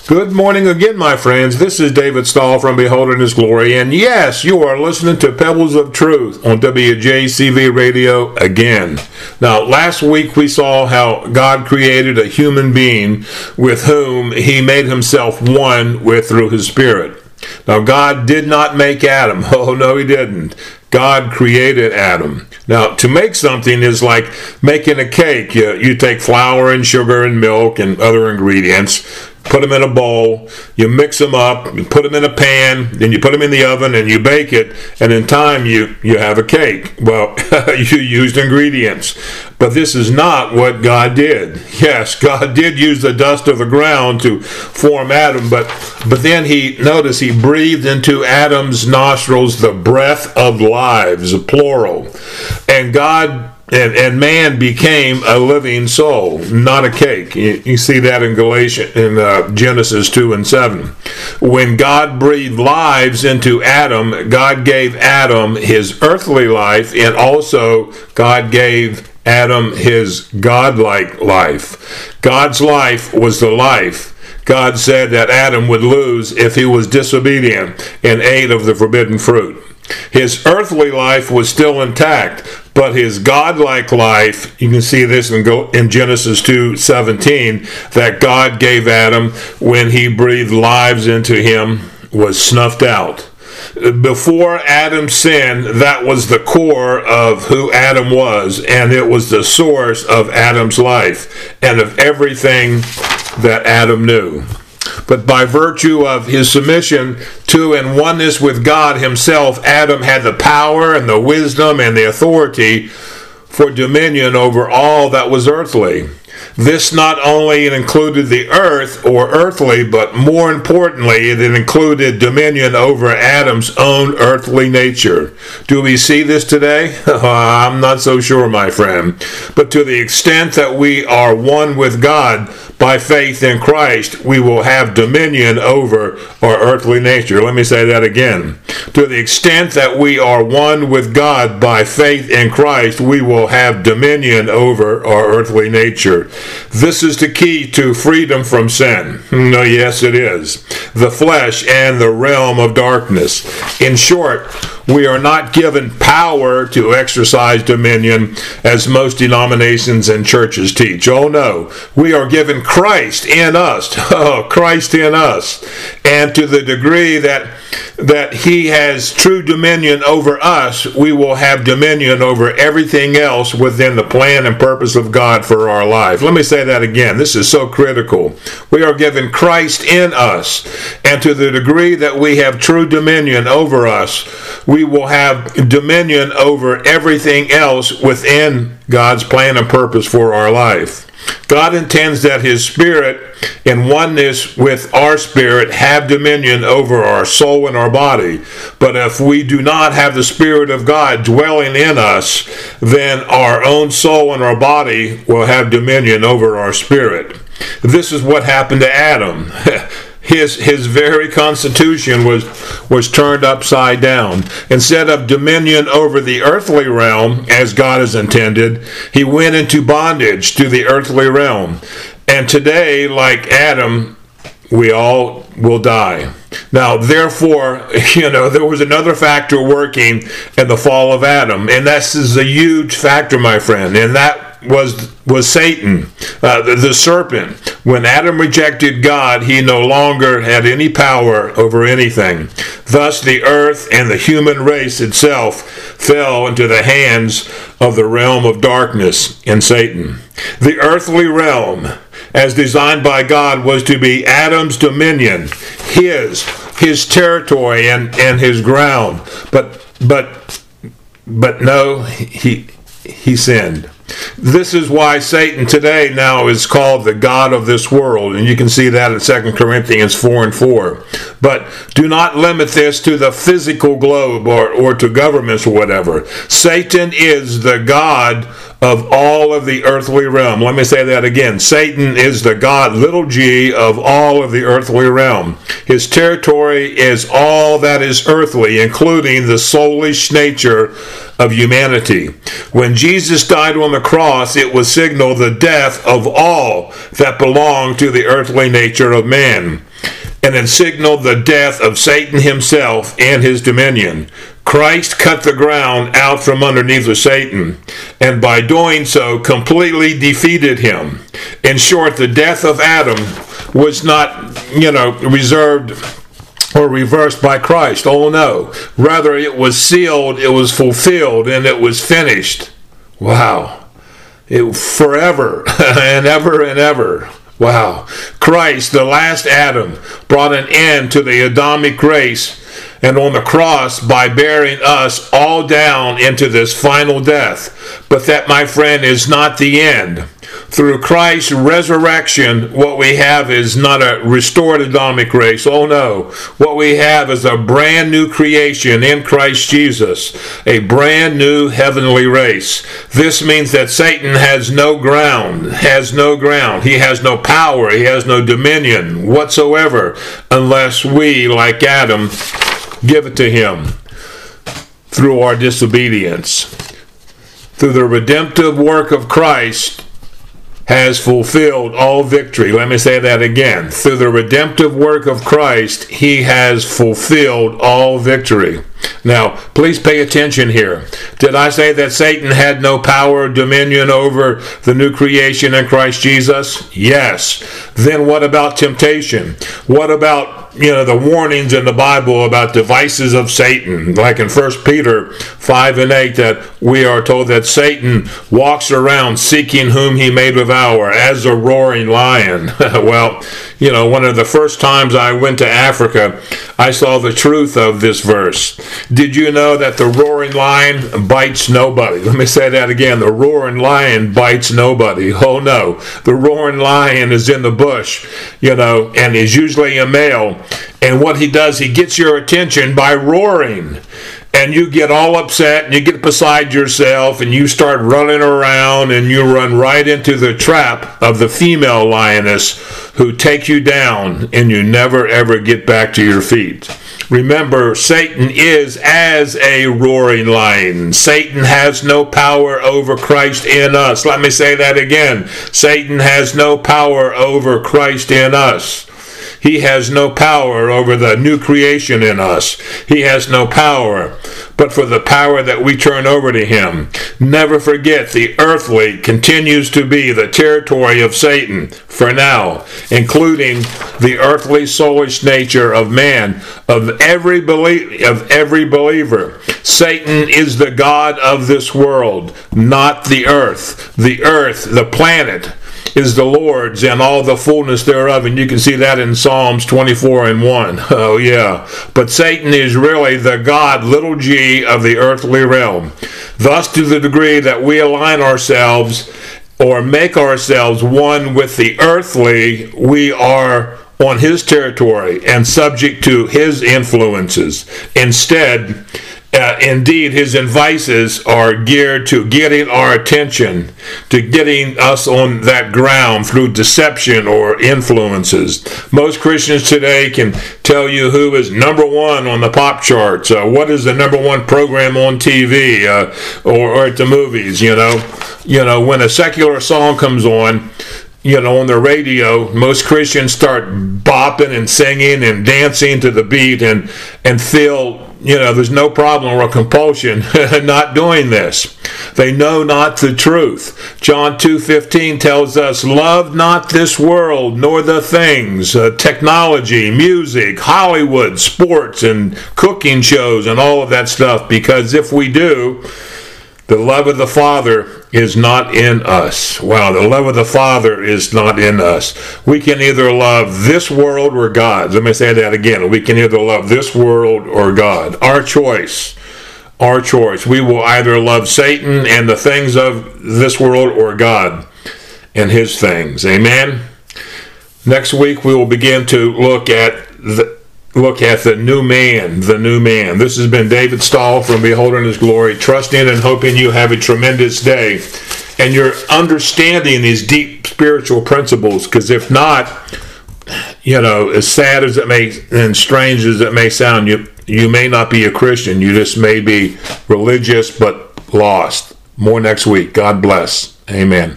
Good morning again, my friends. This is David Stahl from Beholding His Glory, and yes, you are listening to Pebbles of Truth on WJCV Radio again. Now, last week we saw how God created a human being with whom He made Himself one with through His Spirit. Now, God did not make Adam. Oh, no, He didn't. God created Adam. Now, to make something is like making a cake. You take flour and sugar and milk and other ingredients, put them in a bowl, you mix them up, you put them in a pan, then you put them in the oven and you bake it, and in time you have a cake. Well, you used ingredients. But this is not what God did. Yes, God did use the dust of the ground to form Adam, but then He breathed into Adam's nostrils the breath of lives, plural. And God and man became a living soul, not a cake. You see that in Genesis 2 and 7. When God breathed lives into Adam, God gave Adam his earthly life, and also God gave Adam his godlike life. God's life was the life God said that Adam would lose if he was disobedient and ate of the forbidden fruit. His earthly life was still intact, but his godlike life, you can see this in Genesis 2:17, that God gave Adam when He breathed lives into him, was snuffed out. Before Adam's sin, that was the core of who Adam was, and it was the source of Adam's life and of everything that Adam knew. But by virtue of his submission to and oneness with God Himself, Adam had the power and the wisdom and the authority for dominion over all that was earthly. This not only included the earth or earthly, but more importantly, it included dominion over Adam's own earthly nature. Do we see this today? I'm not so sure, my friend. But to the extent that we are one with God by faith in Christ, we will have dominion over our earthly nature. Let me say that again. To the extent that we are one with God by faith in Christ, we will have dominion over our earthly nature. This is the key to freedom from sin. No, yes, it is. The flesh and the realm of darkness. In short, we are not given power to exercise dominion as most denominations and churches teach. Oh no, we are given Christ in us. Oh, Christ in us. And to the degree that He has true dominion over us, we will have dominion over everything else within the plan and purpose of God for our life. Let me say that again. This is so critical. We are given Christ in us, and to the degree that we have true dominion over us, we will have dominion over everything else within God's plan and purpose for our life. God intends that His Spirit, in oneness with our spirit, have dominion over our soul and our body. But if we do not have the Spirit of God dwelling in us, then our own soul and our body will have dominion over our spirit. This is what happened to Adam. His very constitution was turned upside down. Instead of dominion over the earthly realm, as God has intended, he went into bondage to the earthly realm. And today, like Adam, we all will die. Now, therefore, there was another factor working in the fall of Adam, and this is a huge factor, my friend, and that was Satan, the serpent. When Adam rejected God, he no longer had any power over anything. Thus, the earth and the human race itself fell into the hands of the realm of darkness and Satan. The earthly realm, as designed by God, was to be Adam's dominion, his territory and his ground. But no, he sinned. This is why Satan today now is called the god of this world, and you can see that in 2 Corinthians 4:4. But do not limit this to the physical globe or to governments or whatever. Satan is the god of all of the earthly realm. Let me say that again. Satan is the God, little g, of all of the earthly realm. His territory is all that is earthly, including the soulish nature of humanity. When Jesus died on the cross, it was signaled the death of all that belonged to the earthly nature of man. And it signaled the death of Satan himself and his dominion. Christ cut the ground out from underneath of Satan, and by doing so completely defeated him. In short, the death of Adam was not, reserved or reversed by Christ. Oh no. Rather, it was sealed, it was fulfilled, and it was finished. Wow. Forever and ever and ever. Wow. Christ, the last Adam, brought an end to the Adamic race, and on the cross by bearing us all down into this final death. But that, my friend, is not the end. Through Christ's resurrection, what we have is not a restored Adamic race. Oh no. What we have is a brand new creation in Christ Jesus, a brand new heavenly race. This means that Satan has no ground. He has no power. He has no dominion whatsoever unless we, like Adam, give it to him through our disobedience. Through the redemptive work of Christ, has fulfilled all victory. Let me say that again. Through the redemptive work of Christ, he has fulfilled all victory. Now, please pay attention here. Did I say that Satan had no power or dominion over the new creation in Christ Jesus? Yes. Then what about temptation? What about the warnings in the Bible about devices of Satan, like in 1 Peter 5 and 8, that we are told that Satan walks around seeking whom he may devour as a roaring lion. Well, one of the first times I went to Africa, I saw the truth of this verse. Did you know that the roaring lion bites nobody? Let me say that again. The roaring lion bites nobody. Oh no. The roaring lion is in the bush, and is usually a male. And what he does, he gets your attention by roaring. And you get all upset, and you get beside yourself, and you start running around, and you run right into the trap of the female lioness who take you down, and you never ever get back to your feet. Remember, Satan is as a roaring lion. Satan has no power over Christ in us. Let me say that again. Satan has no power over Christ in us. He has no power over the new creation in us. He has no power, but for the power that we turn over to him. Never forget, the earthly continues to be the territory of Satan for now, including the earthly soulish nature of man, of every believer. Satan is the god of this world, not the earth. The earth, the planet, is the Lord's and all the fullness thereof, and you can see that in Psalms 24 and 1. Oh yeah. But Satan is really the God, little g, of the earthly realm. Thus, to the degree that we align ourselves or make ourselves one with the earthly, we are on his territory and subject to his influences. Indeed, his advices are geared to getting our attention, to getting us on that ground through deception or influences. Most Christians today can tell you who is number one on the pop charts, what is the number one program on TV or at the movies. When a secular song comes on the radio, most Christians start bopping and singing and dancing to the beat and feel there's no problem or compulsion not doing this. They know not the truth. John 2:15 tells us, love not this world, nor the things, technology, music, Hollywood, sports, and cooking shows, and all of that stuff, because if we do, the love of the Father is not in us. Wow, the love of the Father is not in us. We can either love this world or God. Let me say that again. We can either love this world or God. Our choice. Our choice. We will either love Satan and the things of this world or God and his things. Amen? Next week we will begin to look at look at the new man, the new man. This has been David Stahl from Beholding His Glory, trusting and hoping you have a tremendous day. And you're understanding these deep spiritual principles, because if not, as sad as it may and strange as it may sound, you may not be a Christian. You just may be religious but lost. More next week. God bless. Amen.